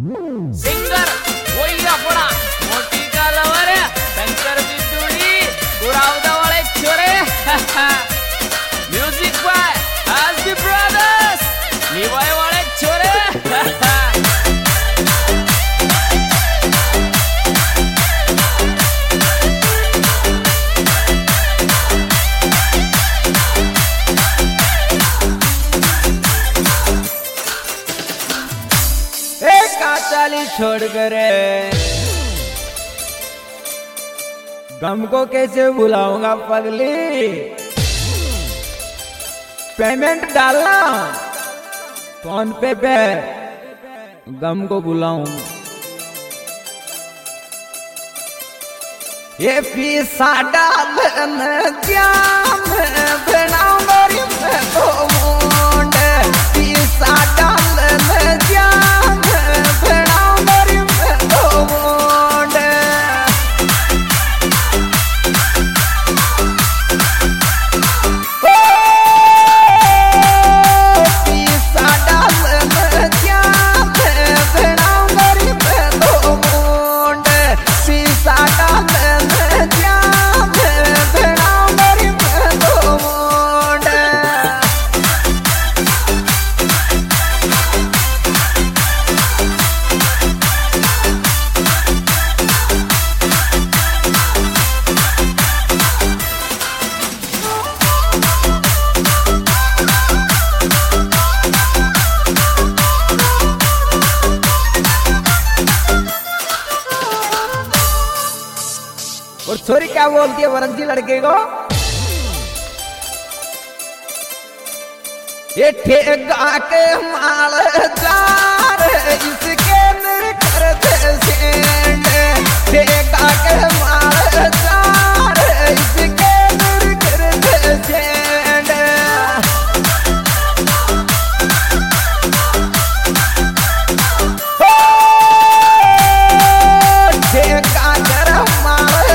Singer वही अपना मोटी का लवर शंकर बिद्दुड़ी गुरावदा वाले छोरे म्यूजिक बाय आसबी ब्रदर्स निवाय वाले छोरे चाली छोड़ कर गम को कैसे भुलाऊंगा पगली। पेमेंट डालना फोन पे गम को भुलाऊं। ये फीसा डालना जाम बनाऊंगा तो मुंड फीसा डालना जाम और छोरी क्या बोलती है वरंजी लड़के को, ये ठेगा के माल जार इसके मेरे करते सेंड। ठेगा के माल जार इसके मेरे करते सेंड। ठेगा कर माल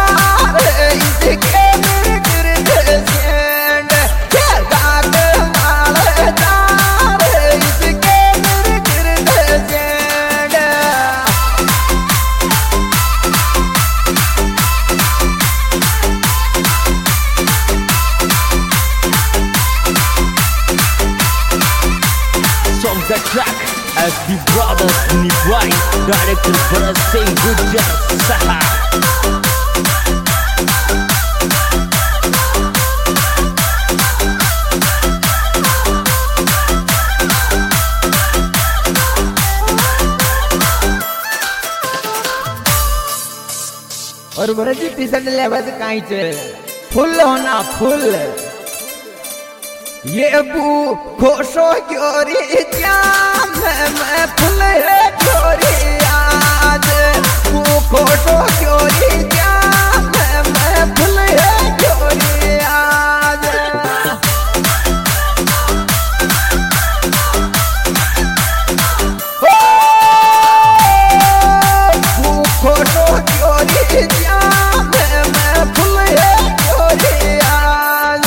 इसके मेरे करते सेंड। ठेगा के माल जार इसके मेरे करते send. Songs that track ASB Brothers Niwai Director Bharat Singh Gujjar Saha और बरजी टी-शर्ट लेवा से काई चे फुल होना फुल। ये बू खोशो क्योरी जाम मैं फुल है क्योरी आज। बू खोशो क्योरी जाम मैं फुल है क्योरी आज। बू खोशो क्योरी जाम मैं फुल है क्योरी आज।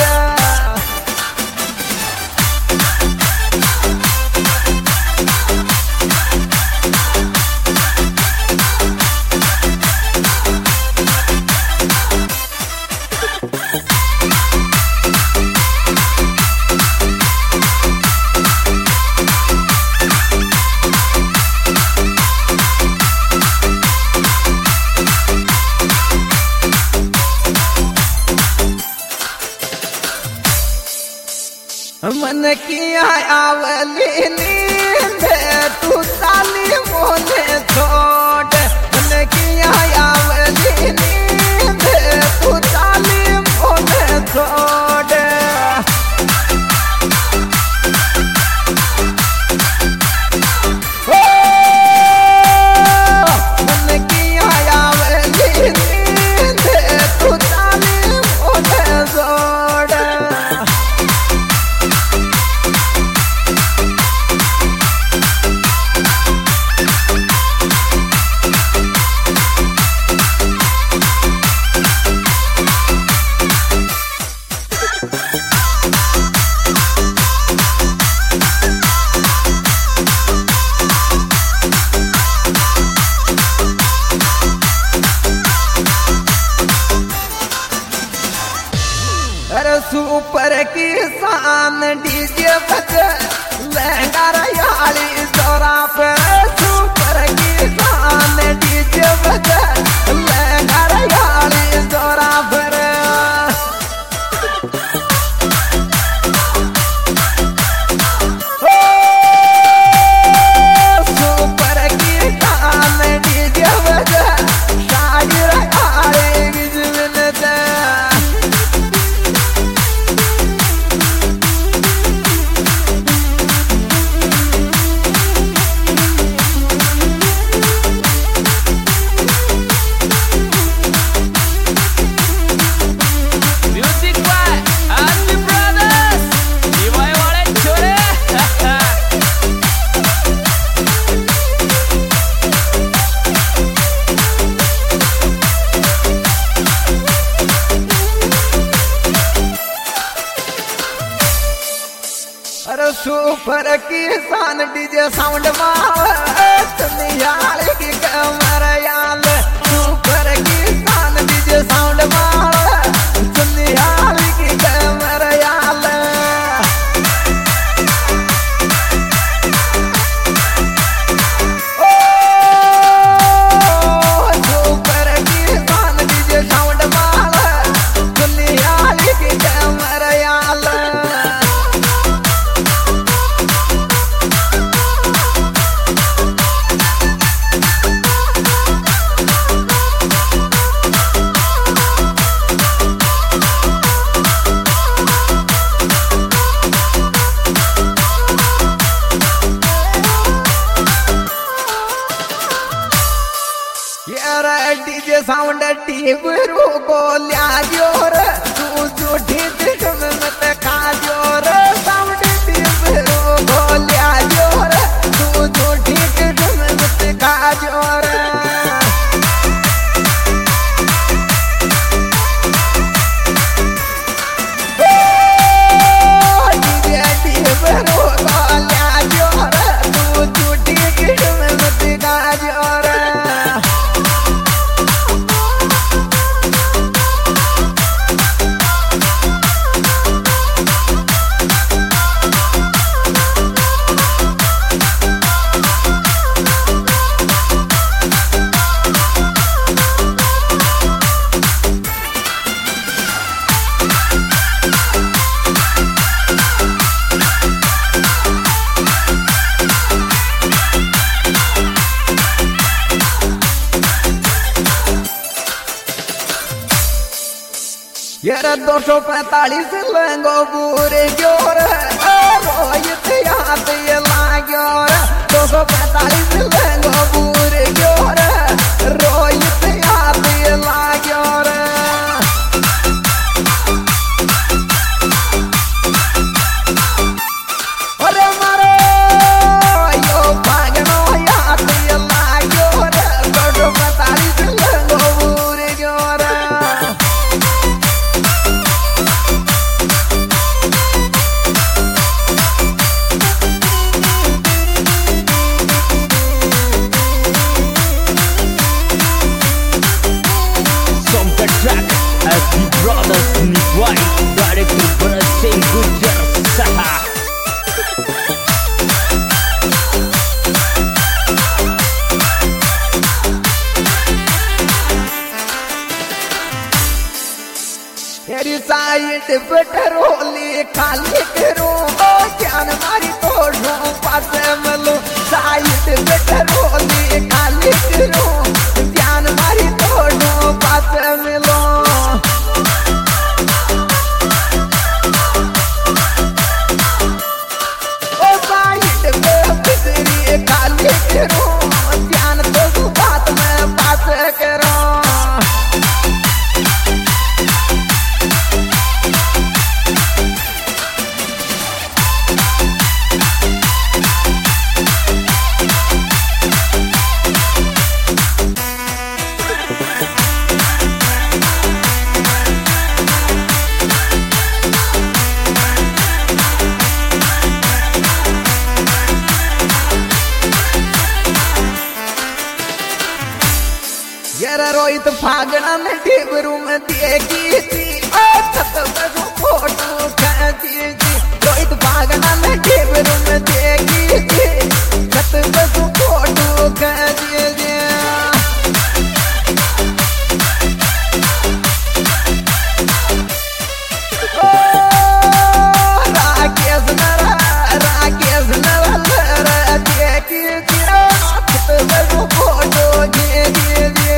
मन की आवली नींद तू साली मोने छोड़। मन की आवली नींद तू साली मोने छोड़। मन की आवली नींद तू साली मोने छोड़। सुपर किसान डीजे बजे लहंगा रयाली जोरा पर सुपर किसान डीजे बजे लहंगा रयाली जोरा पर सुपर किसान डीजे साउंड माल की कमर याल सुपर किसान डीजे साउंड माल की कमर याल ओ सुपर किसान डीजे साउंड माल की कमर याल डीजे साउंड टीबरू को लिया जोर तू झूठी दिल में मत खा जोर साउंड टीबरू को लिया जोर तू झूठी दिल में मत खा जोर डीजे टीबरू को लिया जोर तू झूठी दिल में मत खा जोर यार 245 लंगो पूरे जोर रोहित याद ये लागोर 245 लंगो पूरे जोर रोहित याद ये लागोर अरे मारो यो भागनो याद ये लागोर 245 लंगो पूरे जोर Brothers Niguai, director Brazil Gujar Saha. तेरी साइड पेट्रोली खाली करो जान मारी तोड़ो पास मिलो साइड पेट्रोली खाली करो जान मारी तोड़ो पास मिलो ओ साइड पे बिजली खाली करो ध्यान तो बात में पास करो रोहित फागड़ा में टेबरू में देखी थी छत पे फोटो दुख दीजिए राकेश नर देखिए फोटो दीजिए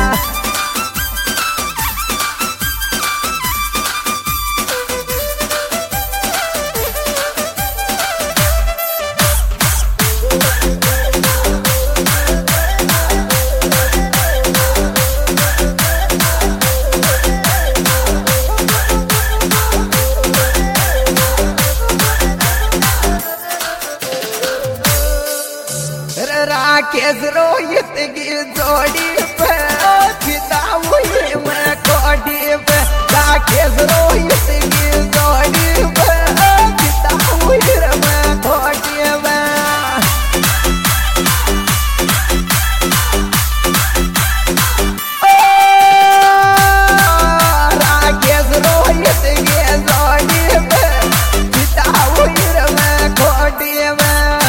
राकेश रोहित की जोड़ी पे पिता हुई मैं कोडी पे राकेश रोहित की जोड़ी पे पिता हुई मैं कोडी पे राकेश रोहित की जोड़ी पे पिता हुई मैं कोडी पे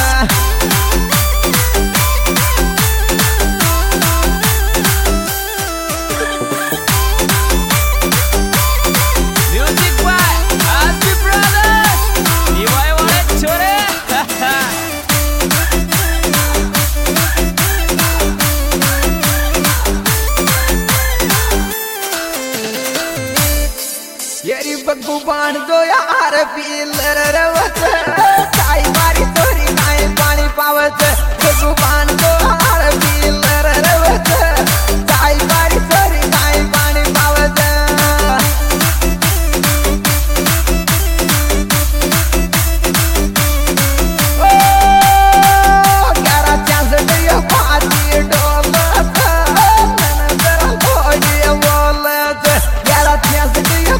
येरी बग्गू बाण जो यार पीलर रवत ताई मारी तोरी काई पानी पावत बग्गू बाण जो यार पीलर रवत ताई मारी तोरी काई पानी पावत ओ ग्यारह चांस दियो पाती डोलत नन जरा कोडी बोलत ग्यारह चांस दियो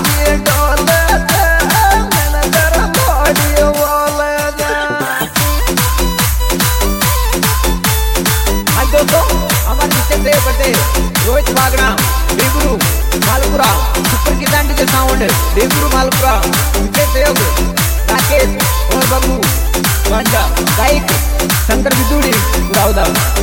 रोहित बागड़ा देवगुरु मालपुरा सुपर की दांडी के साउंड देवगुरु मालपुरा सहयोग राकेश और बबू पांडा गायक शंकर बिदुड़ी गुरावदा।